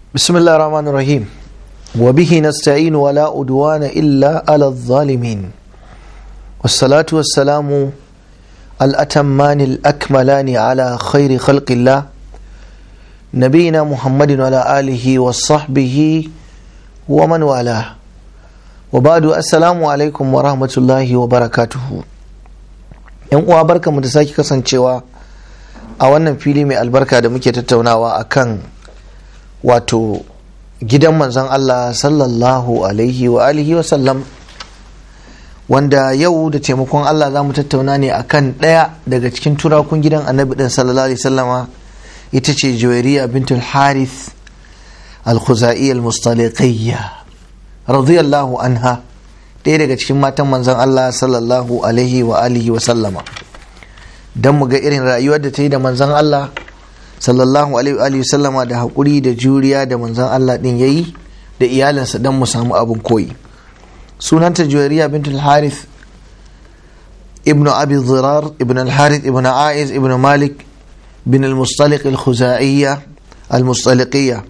بسم الله الرحمن الرحيم وبه نستعين ولا عدوان إلا على الظالمين والصلاة والسلام الأتمان الأكملان على خير خلق الله نبينا محمد وعلى آله وصحبه ومن والاه وبعد السلام عليكم ورحمة الله وبركاته. yan uwa barkamu da sake kasancewa a wannan fili mai albarka da muke tattaunawa akan wato gidan manzon Allah sallallahu alaihi wa alihi wa sallam, wanda yau da taimakon Allah za mu tattauna ne akan ɗaya daga cikin turakun gidan annabi ɗin sallallahu alaihi wasallama, ita ce Juwairiya bintul Harith al-Khuzai al-Mustaliqiyya radiyallahu anha, ɗaya daga cikin matan manzon Allah sallallahu alaihi wa alihi wa sallama, don mu ga irin rayuwar da ta yi da manzon Allah sallallahu alaihi wa sallama, da haƙuri da juriya da manzon Allah ɗin ya yi da iyalinsa don mu samu abin koyi. Sunanta Juwairiya bintul Harith ibn Abi Dhirar ibn al-Harith ibn Aiz ibn Malik bin al-Mustaliq al-Khuzaiya al-Mustaliqiyya.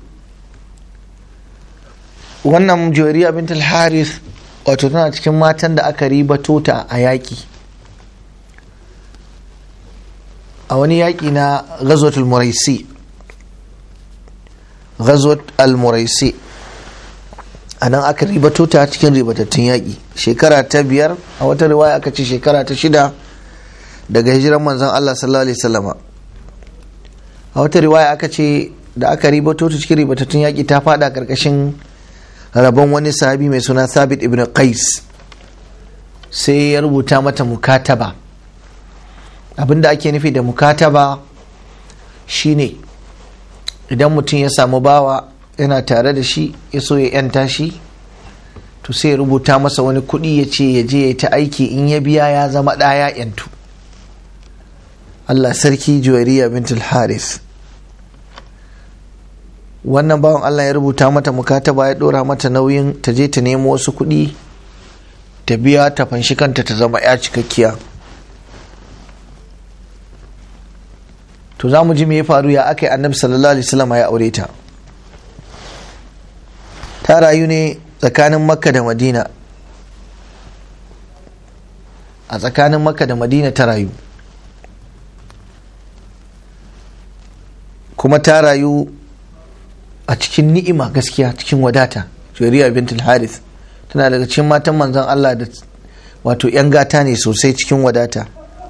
Wannan Juwairiya bintul Harith wato tana cikin matan da aka ribato ta a yaƙi, a wani yaƙi na Ghazwat al-Muraisi, a nan aka ribato ta cikin ribatattun yaƙi shekara ta 5, a wata riwaya aka ce shekara ta 6 daga hijiran manzon Allah sallallahu alaihi wasallama. A wata riwaya aka ce da aka ribato ta cikin ribatattun yaƙi ta fada karkashin rabon wani sahabi mai suna Thabit ibn Qais, sai ya rubuta mata mukataba. Abinda ake nufi da mukataba shine idan mutum ya samu bawa yana tare da shi ya so ya yanta shi, to sai ya rubuta masa wani kuɗi ya ce ya je ya ta aiki, in ya biya ya zama ɗaya yantu. Allah sarki Juwairiya bintul Harith. Wannan bawan Allah ya rubuta mata mukataba, ya ɗora mata nauyin ta je ta nemo wasu kuɗi ta biya ta fanshi kanta ta zama ya cikakkiya. To za mu ji me ya faru, ya aka yi annabi sallallahu alaihi wasallam ya aure ta. Ta rayu ne tsakanin Makka da Madina, a tsakanin Makka da Madina ta rayu, kuma ta rayu a cikin ni'ima, gaskiya cikin wadata. Juwairiya bintul Harith tana daga cikin matan manzon Allah da wato 'yan gata ne sosai, cikin wadata,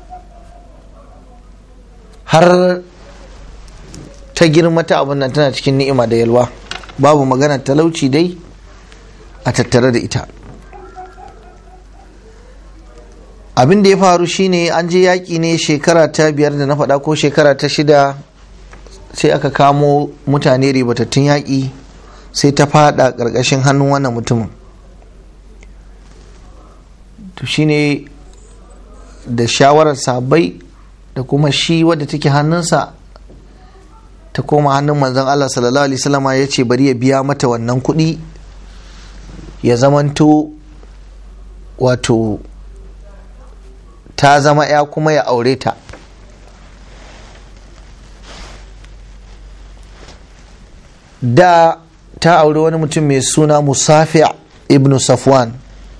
har ta girma ta abin nan tana cikin ni'ima da yalwa, babu magana talauci dai a tattare da ita. Abin da ya faru shine an je yaƙi ne shekara ta 5 da na faɗa, ko shekara ta 6, sai aka kamo mutane ribatattun yaƙi, sai ta faɗa ƙarƙashin hannun wannan mutumin. To shine da shawarar sahabbai da kuma shi wadda take hannunsa, ta koma hannun manzon Allah sallallahu alaihi wasallam, ya ce bari ya biya mata wannan kuɗi, ya zamanto wato ta zama ya kuma ya aure ta. Da ta aure wani mutum mai suna Musafi' ibn Safwan.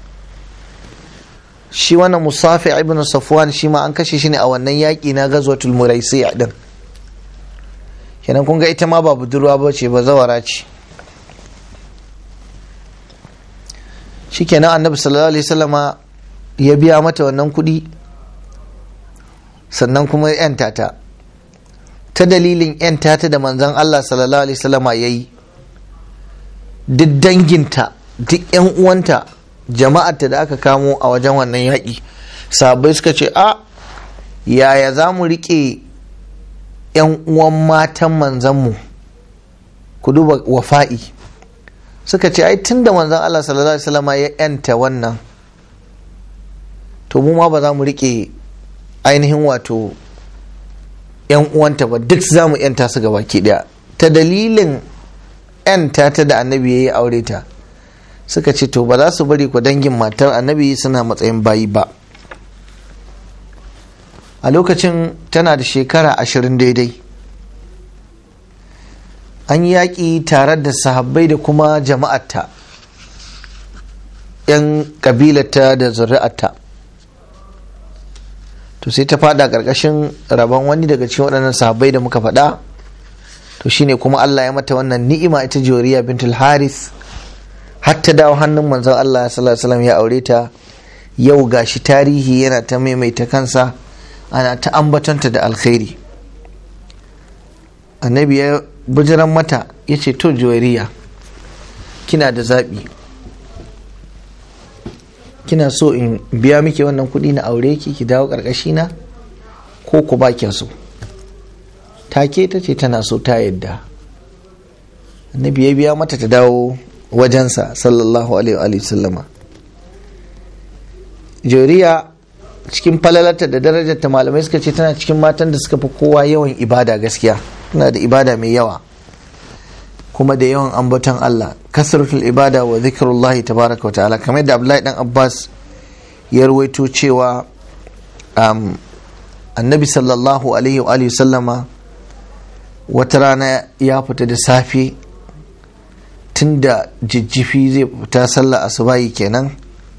Shi wannan Musafi' ibn Safwan shi ma an kashe shi ne a wannan yaƙi na Ghazwatul Muraisi din. Kenan kun ga ita ma ba budurwa ba ce, ba zawara ce. Shikenan annabi sallallahu alaihi wasallama ya biya mata wannan kuɗi, sannan kuma ya yanta ta. Ta dalilin yanta ta da manzon Allah sallallahu alaihi wasallama yayi, duk danginta, duk yan uwanta, jama'arta da aka kamo a wajen wannan yaƙi, sahabbai suka ce a yaya za mu riƙe yan uwan matan manzanmu, ku duba wafa'i. Suka ce ai tun da manzon Allah sallallahu alaihi wasallama ya yanta wannan, to mu ma ba za mu riƙe ainihin wato yan uwanta ba, duk za mu yanta su gaba ki daya. Ta dalilin yanta ta da annabi ya yi aure ta, suka ce to ba za su bari ku dangin matar annabi suna matsayin bayi ba. A lokacin tana da shekara 20 daidai. an yaƙi tare da sahabbai da kuma jama'arta, 'yan ƙabilarta da zuri'arta. To sai ta fada ƙarƙashin rabon wani daga cikin waɗannan sahabbai da muka faɗa. To shine kuma Allah ya mata wannan ni'ima, ita Juwayriya bintul Harith, har ta dawo hannun manzon Allah sallallahu alaihi wasallam ya aure ta. Yau gashi tarihi yana ta maimaita kansa, ana ta ambatanta da alkhairi. Annabi ya bujiran mata ya ce, to Juwayriya, kina da zaɓi, kina so in biya miki wannan kuɗi na aure ki dawo ƙarƙashina, ko ku ba kya so? Take ta ce tana so, ta yadda. Annabi ya biya mata ta dawo wajensa sallallahu alaihi wa sallama. Juwayriya cikin falalarta da darajarta malamai suka ce tana cikin matan da suka fi kowa yawan ibada. Gaskiya tana da ibada mai yawa, kuma da yawan ambaton Allah, kasratul ibada wa zikrullahi tabaraka wa ta'ala, kamar da Abdullahi dan Abbas ya rawaito cewa annabi sallallahu alaihi wa sallama wata rana ya fita da safe, tunda jijjifi zai fita sallah asubahi kenan,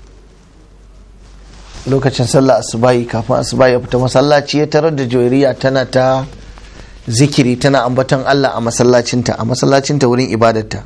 lokacin sallah asubahi, kafin asubahi ya fita masallaci, ya tarar da Juwayriya tana ta zikiri, tana ambaton Allah a masallacinta wurin ibadarta.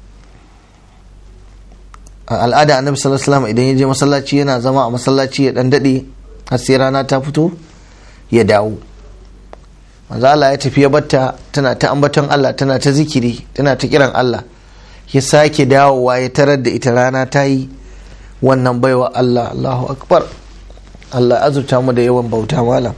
A al'ada annabi sallallahu alaihi wasallam idan ya je masallaci yana zama a masallaci ya dan dade har sai rana ta fito ya dawo. Manzo Allah ya tafi ya batta tana ta ambaton Allah, tana ta zikiri, tana ta kiran Allah. Ya sake dawowa ya tarar da ita rana ta yi. Wannan baiwa Allah, Allahu akbar, Allah azurta mu da yawan bauta malam.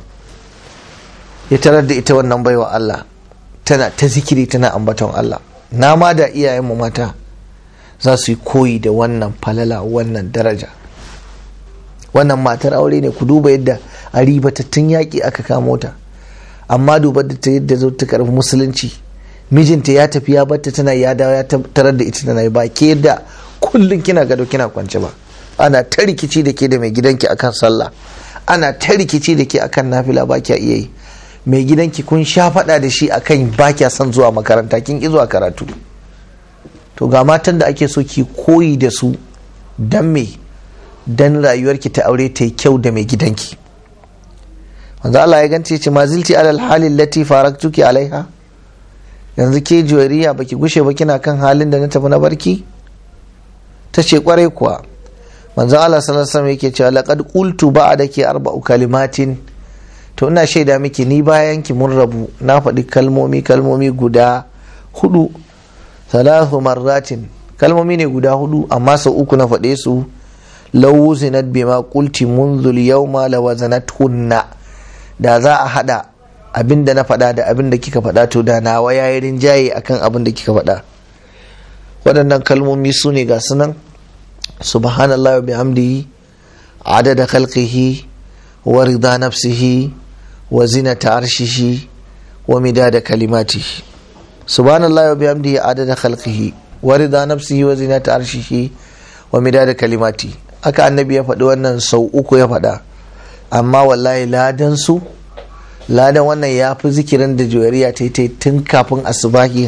Ya tarar da ita wannan baiwa Allah tana ta zikiri, tana ambaton Allah. Na ma da iyayenmu mata za su yi koyi da wannan falala, wannan daraja. Wannan matar aure ne, ku duba yadda a ribatattun yaƙi aka kamo ta, amma duba da ta yadda zo ta karfi musulunci. Mijinta ya tafi ya batta, tana ya dawo ya tarar da ita tana yi, ba ke da kullum kina gado kina kwance ba. Ana ta rikici da ke da mai gidanki akan sallah, ana ta rikici da ke akan nafila, ba kya iya yi. Mai gidanki kun sha faɗa da shi akan ba kya son zuwa makaranta, kin ki zuwa karatu. To ga matan da ake so ki koyi da su, dan me? Dan rayuwarki ta aure ta yi kyau da mai gidanki. Wanzu Allah ya gance ce, ma zilti alal halin lati faraktuki alaiha. Yanzu ke Juwayriya baki gushe ba kina kan halin da na tafi na barki? Ta ce kwarai kuwa. Manzo Allah sallallahu alaihi wasallam yake cewa laqad qultu ba'daki arba'u kalimatin. To ina shaida miki ni bayan ki mun rabu, na faɗi kalmomi guda 4, 3 marratin, kalmomi ne guda 4 amma sau 3 na faɗe su. Law wuzinat bima qulti منذ اليوم لوزنتهن. Da za a hada abinda na faɗa da abinda kika faɗa, to da nawa yayi rinjaye akan abinda kika faɗa. Waɗannan kalmomi su ne ga sunan: subhanallahi wa bihamdihi, adada khalqihi, wa rida nafsihi, wa zinata arshihi, wa midada kalimatihi. Subhanallahi wa bihamdihi, adada khalqihi, wa rida nafsihi, wa zinata arshihi, wa midada kalimatihi. Aka annabi ya faɗi wannan sau 3 ya faɗa, amma wallahi ladan wannan ya fi zikirin da Juwayriya ta yi tun kafin asubahi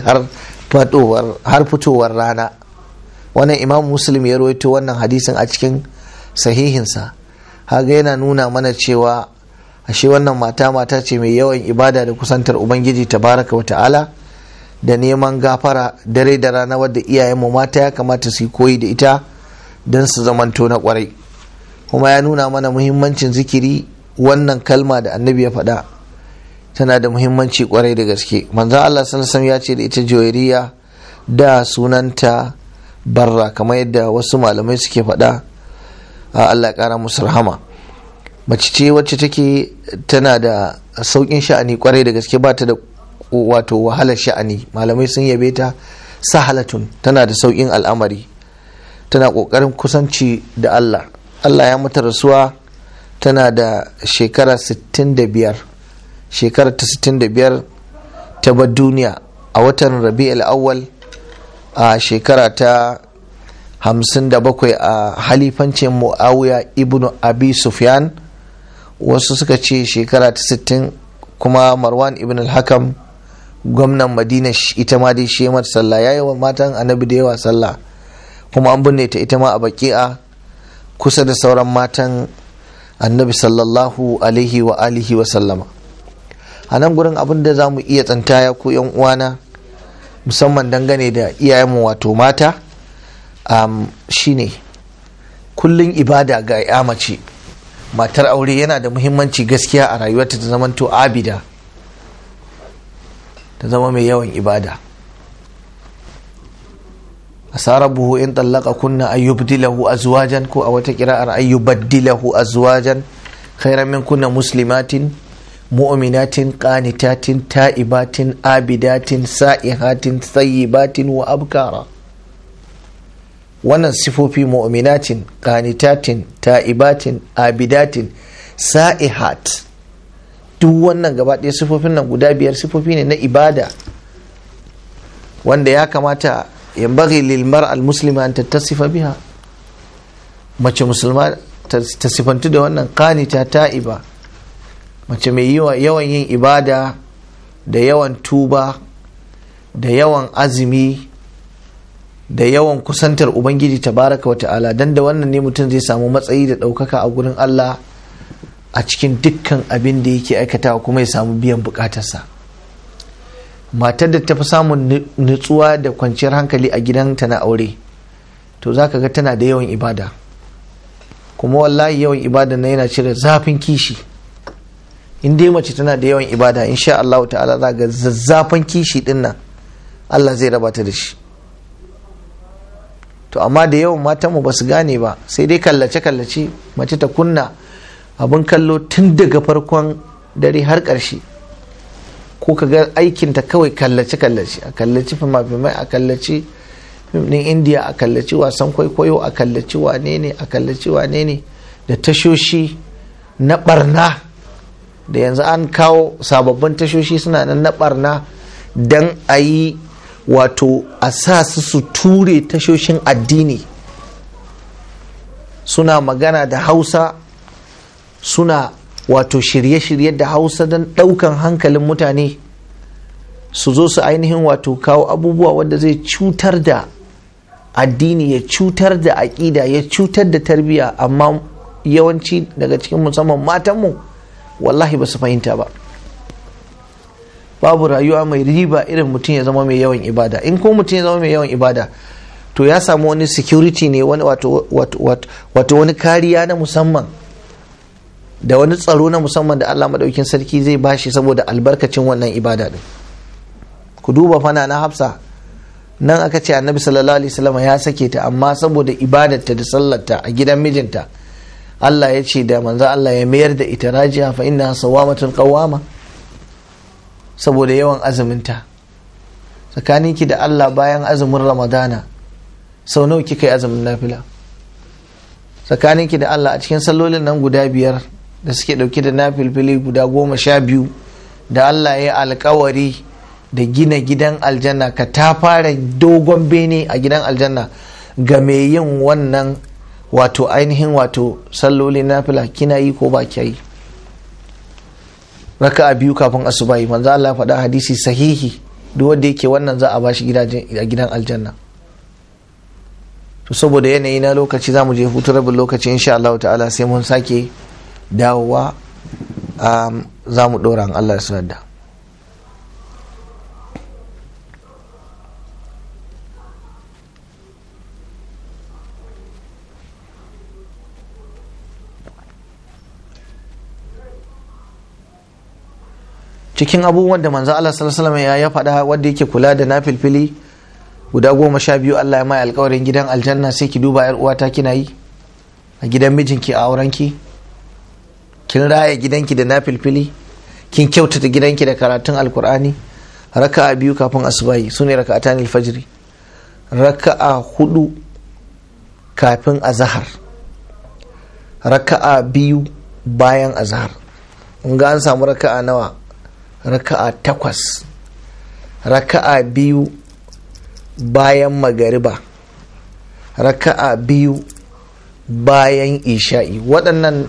har fitowar rana. Wannan Imam Muslim ya rawaito wannan hadisin a cikin sahihinsa. Haga yana nuna mana cewa ashe wannan mata ce mai yawan ibada da kusantar Ubangiji tabaraka wa ta'ala, da neman gafara dare da rana, wadda iyayenmu mata ya kamata su yi koyi da ita don su zamanto na kwarai. Kuma ya nuna mana muhimmancin zikiri. Wannan kalma da annabi ya faɗa tana da muhimmanci kwarai da gaske. Manzon Allah sallallahu alaihi wasallam ya ce da ita Juwayriya da sunanta Barra, kamar yadda wasu malamai suke faɗa. Allah ya ƙara musu rahama. Mace ce wacce take tana da sauƙin sha'ani kwarai da gaske, ba ta da wato wahalar sha'ani. Malamai sun yabe ta sahalatun, tana da sauƙin al'amari, tana ƙoƙarin kusanci da Allah. Allah ya mata rasuwa tana da shekara 65, shekara ta 65 ta bar duniya a watan Rabi'ul Awwal a shekara ta 57 a halifancin Muawiya ibn Abi Sufyan. Wasu suka ce shekara ta 60, kuma Marwan ibn al-Hakam gwamnan Madina ita ma dai shi mata sallah, yayi wa matan annabi da yawa sallah, kuma an binne ta ita ma a baqi'a kusa da sauran matan annabi sallallahu alaihi wa alihi wa sallama. A nan gurin abin da za mu iya tsantaya ko yan uwana musamman dangane da iyayenmu wato mata shine kullun ibada ga ya mace matar aure yana da muhimmanci gaskiya a rayuwarta ta zamanto abida, ta zama mai yawan ibada. asarabuhu in tallaka kunna ayyubdilahu azwajan, ko a wata kira'ar ayyubaddilahu azwajan khairan min kunna muslimatin mu'minatin qanitatin ta'ibatin abidatin sa'ihatin thayyibatin wa abkara. wannan sifofi mu'minatin qanitatin ta'ibatin abidatin sa'ihat, duk wannan gaba ɗaya sifofin nan guda biyar sifofi ne na ibada wanda ya kamata yanbaghi lil mar'a al muslima an tattasifa biha. mace musulma ta sifantu da wannan qanita ta'iba, mace mai yawan yin ibada da yawan tuba da yawan azumi da yawan kusantar ubangiji tabaraka wa ta'ala, dan da wannan ne mutum zai samu matsayi da ɗaukaka a gurin Allah a cikin dukkan abin da yake aikatawa, kuma ya samu biyan bukatarsa. matar da ta fi samun nutsuwa da kwanciyar hankali a gidanta na aure, to za ka ga tana da yawan ibada, kuma wallahi yawan ibada na yana cire zafin kishi. in dai mace tana da yawan ibada, insha Allah ta'ala za ga zazzafan kishi din nan Allah zai raba ta da shi. to amma da yawan matanmu ba su gane ba, sai dai kallace-kallace, mace ta kunna abin kallo tun daga farkon dare har ƙarshe, ko ka ga aikinta kawai kallace-kallace, a kallaci fimafimai, a kallaci fim ɗin indiya, a kallaci wasan kwaikwayo, a kallaci wane ne, a kallaci wane ne, da tashoshi na barna da yanzu an kawo sababbin tashoshi suna nan na barna don a yi wato a sa su ture tashoshin addini, suna magana da Hausa, suna wato shirye-shirye da Hausa don ɗaukan hankalin mutane, su zo su ainihin wato kawo abubuwa wanda zai cutar da addini, ya cutar da aƙida, ya cutar da tarbiyya. amma yawanci daga cikin musamman matanmu wallahi ba su fahimta ba. babu rayuwa mai riba irin mutum ya zama mai yawan ibada. in ko mutum ya zama mai yawan ibada, to ya samu wani security ne, wani wato wani kariya na musamman da wani tsaro na musamman da Allah madaukin sarki zai bashi saboda albarkacin wannan ibada din. ku duba fana na Hafsa, nan aka ce annabi sallallahu alaihi wasallam ya sake ta, amma saboda ibadarta da sallarta a gidan mijinta, Allah ya ce da manzo Allah ya mayar da ita rajiya fa inna sawamatun qawama, saboda yawan azuminta. tsakaninki da Allah bayan azumin Ramadana sau nawa kika yi azumin nafila? tsakaninki da Allah a cikin sallolin nan guda biyar da suke dauke da nafilfili guda 12 da Allah ya alkawari da gina gidan aljanna, ka ta fara dogon bene a gidan aljanna ga mai yin wannan wato ainihin wato sallolin nafila, kina yi ko ba ki yi? raka'a 2 kafin asubahi, manzo Allah ya faɗa hadisi sahihi, duk wanda yake wannan za a bashi gidan aljanna. to saboda yanayi na lokaci za mu je hutu rabin lokaci, insha Allah ta'ala sai mun sake dawowa za mu ɗora an Allah ya sanar da. cikin abubuwan da manzo Allah sallallahu alaihi wasallam ya faɗa wanda yake kula da nafilfili guda 12 Allah ya mai alƙawarin gidan aljanna, sai ki duba yar uwata kina yi a gidan mijinki a aurenki? kin raya gidanki da nafilfili? kin kyautata gidanki da karatun alkur'ani? raka'a 2 kafin asubahi sune raka'atan alfajr, raka'a 4 kafin azhar, raka'a 2 bayan azhar. in ga an samu raka'a nawa? raka'a 8, raka'a 2 bayan magariba, raka'a 2 bayan isha'i. waɗannan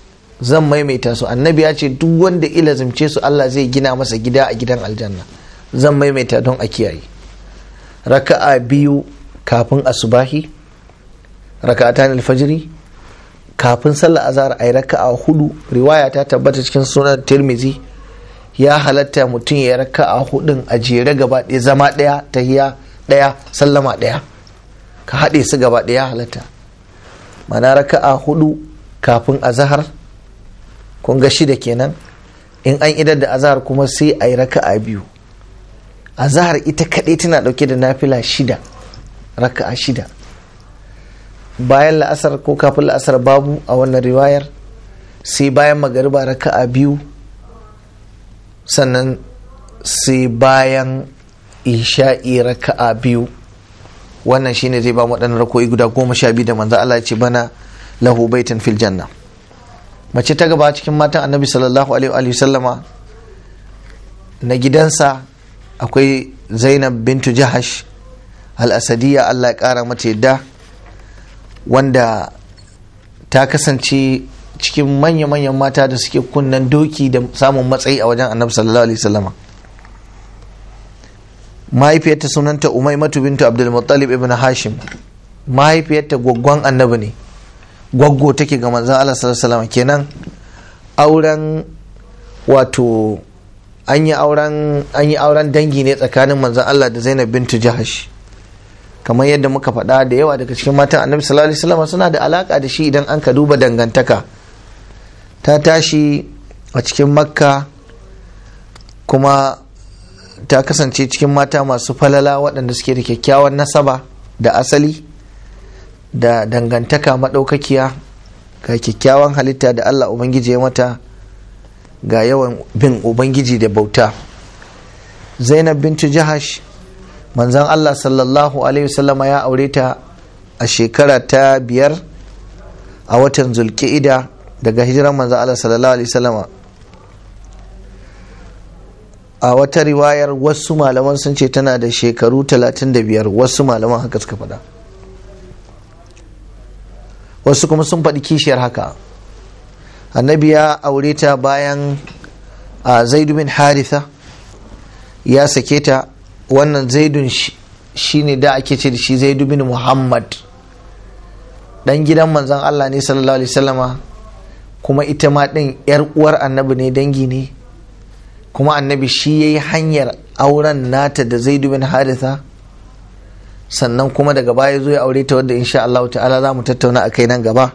zan maimaita su. annabi ya ce duk wanda ilazimce su Allah zai gina masa gida a gidan aljanna. zan maimaita don a kiyaye. Raka'a biyu kafin asubahi, raka'atan alfajiri, kafin sallar azhar ayi raka'a hudu. Riwaya ta tabbata cikin sunan Tirmidhi, ya halatta mutum ya raka'a hudun a jere gaba ɗaya, zama ɗaya, tahiya ɗaya, sallama ɗaya, ka haɗe su gaba ɗaya halatta. Mana raka'a hudu kafin azhar, kun ga 6 kenan. In an idar da azhar kuma sai a yi raka'a biyu. Azhar ita kaɗai tana ɗauke da nafila 6, raka'a 6. Bayan la'asar ko kafin la'asar babu a wannan riwayar, sai bayan magariba raka'a biyu, sannan sai bayan isha'i raka'a biyu. Wannan shine zai ba mu ɗan rako'i guda 12 da manzo Allah ya ce bana lahu baitan fil janna. Mace ta gaba cikin matan annabi sallallahu alaihi wa sallama na gidansa akwai Zainab bintu Jahash al-Asadiyya, Allah ya kara mata yadda, wanda ta kasance cikin manya-manyan mata da suke kunnan doki da samun matsayi a wajen annabi sallallahu alaihi wasallama. Mahaifiyarta sunanta Umaymatu bintu Abdul Muttalib ibn Hashim. Mahaifiyarta gwaggwan annabi ne, gwaggo take ga manzon Allah sallallahu alaihi wasallam. Kenan auren, wato an yi auren dangi ne tsakanin manzon Allah da Zainab bintu Jahash. Kamar yadda muka faɗa, da yawa daga cikin matan annabi sallallahu alaihi wasallam suna da alaka da shi idan an ka duba dangantaka. Ta tashi a cikin Makka, kuma ta kasance cikin mata masu falala waɗanda suke da kyakkyawan nasaba da asali da dangantaka maɗaukakiya, ga kyakkyawan halitta da Allah Ubangiji ya mata, ga yawan bin Ubangiji da bauta. Zainab bintu Jahash, manzan Allah sallallahu alaihi wasallama ya aure ta a shekara ta 5 a watan Zulqa'ida daga hijiran manzan Allah sallallahu alaihi wasallama. A wata riwayar wasu malaman sun ce tana da shekaru 35, wasu malaman haka suka faɗa, wasu kuma sun faɗi kishiyar haka. Annabi ya aure ta bayan Zaidu bin Haritha ya sake ta. Wannan Zaidun shine da ake ce da shi Zaidu bin Muhammad, dan gidan manzon Allah ne sallallahu alaihi wasallama, kuma ita ma din yar uwar annabi ne, dangi ne. Kuma annabi shi yayi hanyar auren nata da Zaidu bin Haritha, sannan kuma daga baya zo ya aure ta, wadda insha Allah ta'ala za mu tattauna a kai nan gaba.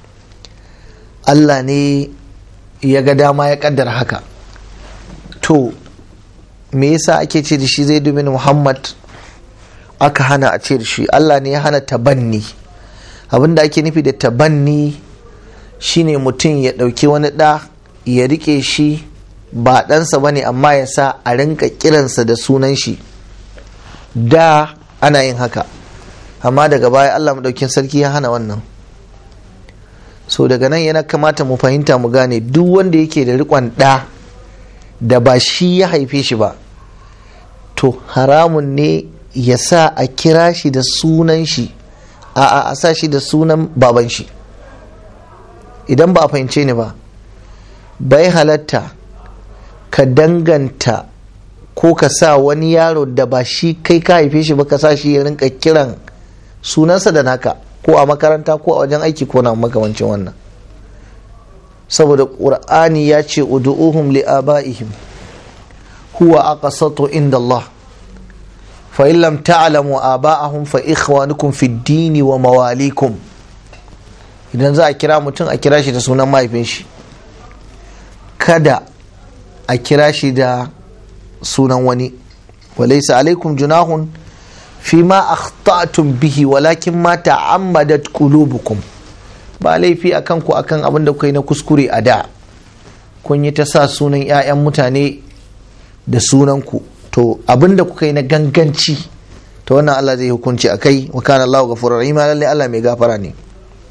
Allah ne ya ga dama ya kaddara haka. To me yasa ake ce da shi Zaidu bin Muhammad? Aka hana a ce da shi, Allah ne ya hana tabanni. Abinda ake nufi da tabanni shine mutum ya ɗauki wani ɗa ya rike shi, ba ɗansa ba ne, amma ya sa a rinka kiransa da sunan shi. Da ana yin haka, amma daga baya Allah maɗaukin sarki ya hana wannan. So daga nan yana kamata mu fahimta, mu gane duk wanda yake da riƙon ɗa da ba shi ya haife shi ba, to haramun ne ya sa a kira shi da sunan shi, a sa shi da sunan baban shi. Idan ba a fahimce ni ba, bai halatta ka danganta ko ka sa wani yaro da ba shi kai ka haife shi ba, ka sa shi ya rinka kiran sunansa da naka, ko a makaranta ko a wajen aiki ko na makamancin wannan. Saboda ƙur'ani ya ce ud'uhum li abaihim huwa aqsatu inda Allah fa in lam ta'lamu aba'ahum fa ikhwanukum fid din wa mawalikum. Idan za a kira mutum, a kira shi da sunan mahaifin shi, kada a kira shi da sunan wani. walaysa alaikum junahun fima akhta'tum bihi walakin ma ta'ammadat qulubukum. Ba laifi akan ku akan abin da kuka yi na kuskure a da, kun yi ta sa sunan 'ya'yan mutane da sunan ku, to abin da kuka yi na ganganci, to wannan Allah zai hukunci akai. Wa kana Allahu ghafurur rahim, lalle Allah mai gafara ne.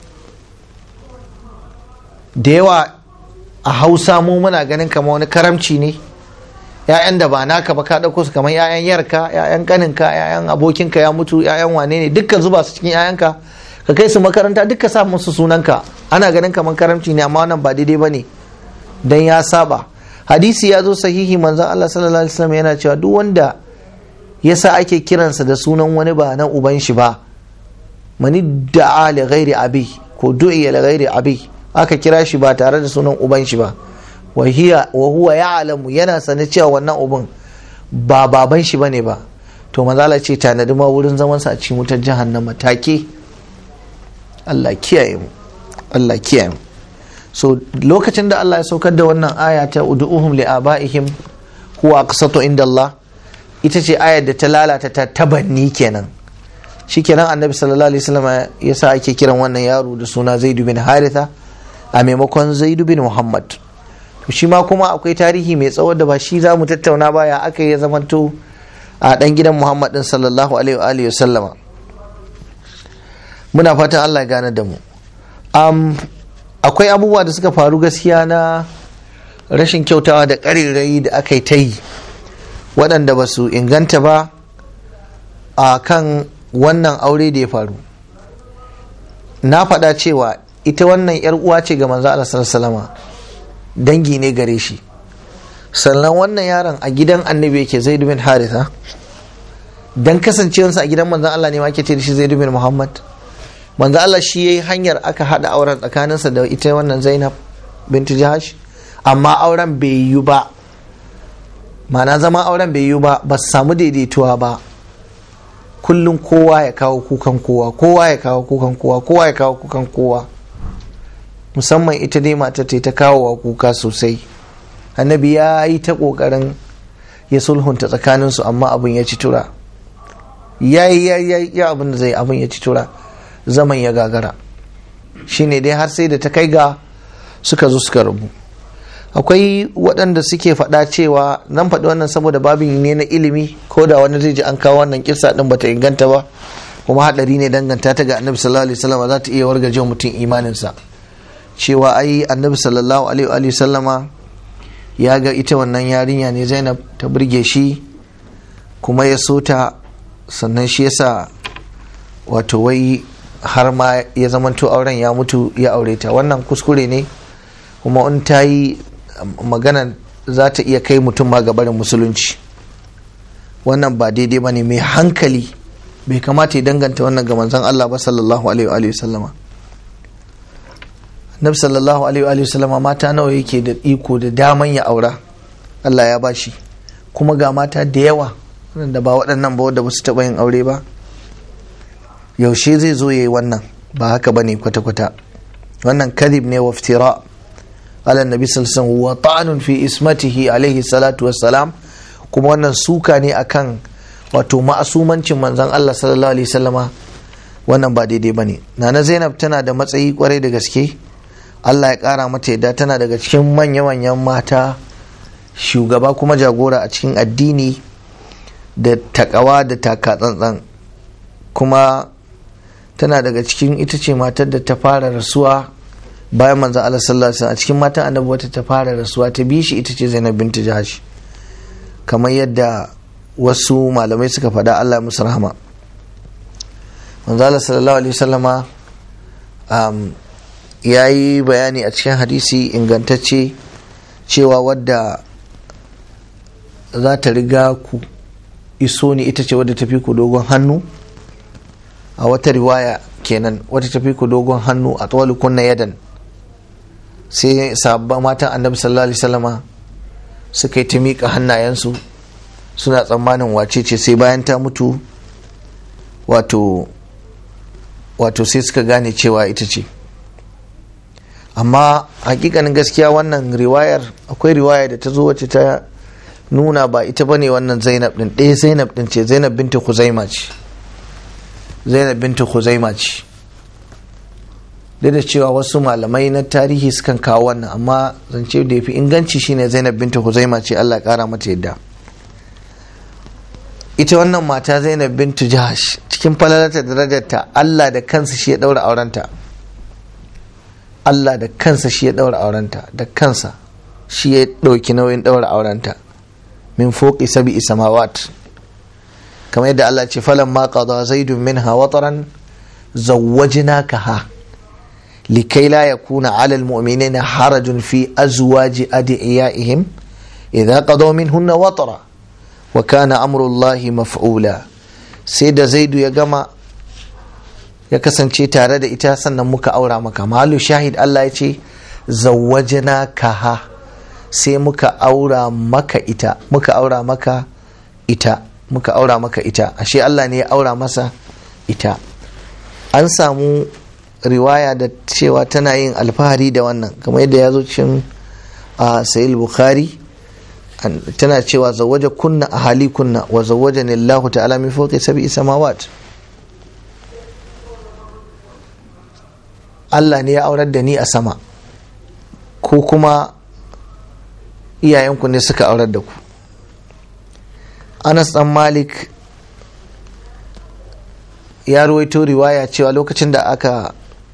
Da yawa a Hausa mu muna ganin kamar wani karamci ne, 'ya'yan da ba naka ba ka ɗauko su kamar 'ya'yan yarka, 'ya'yan kaninka, 'ya'yan abokinka ya mutu, 'ya'yan wane ne, dukkan zuba su cikin 'ya'yanka, ka kai su makaranta, dukka sa musu sunanka. Ana ganin kamar karamci ne, amma wannan ba daidai ba ne, don ya saba. hadisi ya zo sahihi manzon Allah sallallahu alaihi wasallam yana cewa duk wanda yasa ake kiransa da sunan wani ba na uban shi ba, mani da'a li ghairi abi ko du'iya li ghairi abi, aka kira shi ba tare da sunan uban shi ba, wa huwa ya'lamu, yana sane cewa wannan uban ba baban shi bane ba, to manzala ce tanadi ma wurin zaman sa a cikin wutar jahannama take. Allah kiyaye mu, Allah kiyaye mu. So lokacin da Allah ya saukar da wannan aya ta ud'uhum li abaihim huwa aqsatu inda Allah, ita ce ayar da ta lalata ta tabanni kenan. Shikenan annabi sallallahu alaihi wasallam yasa ake kiran wannan yaro da suna Zaid bin Haritha a maimakon Zaid bin Muhammad. To shi ma kuma akwai tarihi mai tsawo da ba shi za mu tattauna ba, ya aka yi zamanto a dan gidan Muhammad din sallallahu alaihi wa sallama. Muna fatan Allah ya gane da mu. Akwai abubuwa da suka faru gaskiya na rashin kyautawa da ƙarirai da aka yi ta yi waɗanda ba su inganta ba a kan wannan aure da ya faru. Na faɗa cewa ita wannan 'yar uwa ce ga manzo Allah sallallahu alaihi dangi ne gare shi, sannan wannan yaron a gidan annabi yake Zaid bin Haritha, dan kasancewarsa a gidan manzon Allah ne ma ake ce da shi Zaid bin Muhammad. Manzo Allah shi yayi hanyar aka hada auren tsakaninsa da ita wannan Zainab bintu Jahash, amma auren bai yi ba, ma'ana zama auren bai yi ba, ba su samu daidaituwa ba. Kullum kowa ya kawo kukan kowa, kowa ya kawo kukan kowa, kowa ya kawo kukan kowa, musamman ita dai mata ta kawo wa kuka sosai. Annabi ya yi ta kokarin ya sulhunta tsakaninsu, amma abin ya ci tura, ya abin da zai, abin ya ci tura, zaman ya gagara. Shine dai har sai da ta kai ga suka zo suka rabu. Akwai waɗanda suke faɗa cewa, nan faɗi wannan saboda babin ne na ilimi, ko da wani zai ji an kawo wannan kissa din bata inganta ba, kuma haɗari ne danganta ta ga annabi sallallahu alaihi wasallam, za ta iya wargaje mutum imaninsa. Cewa ai annabi sallallahu alaihi wasallama ya ga ita wannan yarinya ne Zainab ta burge shi kuma ya so ta, sannan shi yasa wato wai har ma ya zamanto auren ya mutu ya aure ta. Wannan kuskure ne, kuma in ta yi magana za ta iya kai mutum ma ga barin musulunci. Wannan ba daidai ba ne, mai hankali bai kamata ya danganta wannan ga manzon Allah ba sallallahu alaihi wa sallama. Nabi sallallahu alaihi wa sallama mata nawa yake da iko da daman ya aura, Allah ya bashi, kuma ga mata da yawa da ba waɗannan ba wadda ba su taɓa yin aure ba. Yaushe zai zo ya yi wannan? Ba haka ba ne kwata-kwata. Wannan kadhib ne wa iftira ala nabi sallallahu alaihi wa ta'anun fi ismatihi alaihi salatu wassalam, kuma wannan suka ne akan wato ma'asumancin manzon Allah sallallahu alaihi wasallama. Wannan ba daidai bane. Nana Zainab tana da matsayi kwarai da gaske, Allah ya kara mata yadda, tana daga cikin manya-manyan mata, shugaba kuma jagora a cikin addini da takawa da taka tsantsan, kuma tana daga cikin, ita ce matar da ta fara rasuwa bayan manzon Allah sallallahu alaihi wasallam. A cikin matan annabi wata ta fara rasuwa ta bi shi ita ce Zainab bintu Jahash, kamar yadda wasu malamai suka faɗa, Allah musu rahama. Manzon Allah sallallahu alaihi wasallama ya yi bayani a cikin hadisi ingantacce cewa wadda za ta riga ku iso ni ita ce wadda tafi ku dogon hannu, a wata riwaya kenan wadda tafi ku dogon hannu a tsawali kunna yadan. Sai sabba matan annabi sallallahu alaihi wasallama suka yi ta miƙa hannayensu suna tsammanin wace ce, sai bayan ta mutu wato sai suka gane cewa ita ce. Amma hakikanin gaskiya wannan riwayar, akwai riwaya da ta zo wacce ta nuna ba ita bane wannan Zainab din, ɗaya Zainab din ce, Zainab bintu Khuzaima ce, Zainab bintu Khuzaima ce. Duk da cewa wasu malamai na tarihi sukan kawo wannan, amma zance da yafi inganci shine Zainab bintu Khuzaima ce, Allah ya kara mata yadda. Ita wannan mata Zainab bintu Jahash, cikin falalata da darajarta, Allah da kansa shi ya daura aurenta. Allah da kansa shi ya daura aurenta, da kansa shi ya dauki nauyin daura aurenta, min fawqi sab'i samawat, kamar yadda Allah ce falamma qada zaidun minha wataran zawwajnakaha likai la yakuna 'ala almu'minina harajun fi azwaji adiyaihim idza qadaw minhunna watara wa kana amrullahi maf'ula. sai da Zaidu ya gama ya kasance tare da ita sannan muka aura maka. mahallu shahid Allah ya ce zawwajna kaha, sai muka aura maka ita, muka aura maka ita, muka aura maka ita. ashe Allah ne ya aura masa ita. An samu riwaya da cewa tana yin alfahari da wannan, kamar yadda ya zo cikin sahih bukhari, tana cewa zawaja kunna ahali kunna wa zawajani Allah ta'ala min fawqi sab'i samawat. Allah ne ya aurar da ni a sama, ko kuma iyayenku ne suka aurar da ku. Anas dan Malik ya ruwaito riwaya cewa lokacin da aka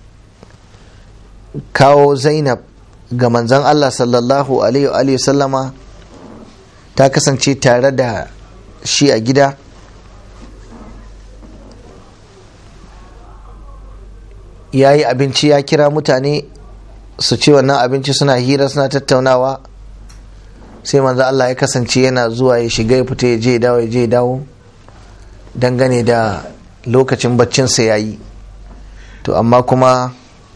kawo Zainab ga manzon Allah sallallahu alaihi wa sallama, ta kasance tare da shi a gida. Ya yi abinci, ya kira mutane su ci wannan abinci, suna hira suna tattaunawa. sai manzo Allah ya kasance yana zuwa ya shiga ya fita ya je dawo ya je dawo dangane da lokacin baccinsa ya yi. to amma kuma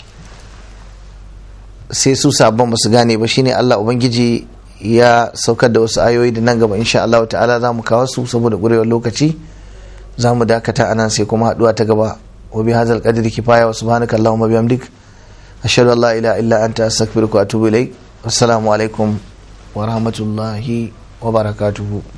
sai su sabon basu gane ba, shine Allah ubangiji ya saukar da wasu ayoyi da nan gaba insha Allah ta'ala za mu kawo su saboda ƙurewar lokaci. za mu dakata anan sai kuma haduwa ta gaba. wa bi hadzal qadri kifaya wa subhanaka allahumma bihamdik ashhadu an la ilaha illa anta astaghfiruka wa atubu ilaik. assalamu alaikum wa rahmatullahi wa barakatuhu.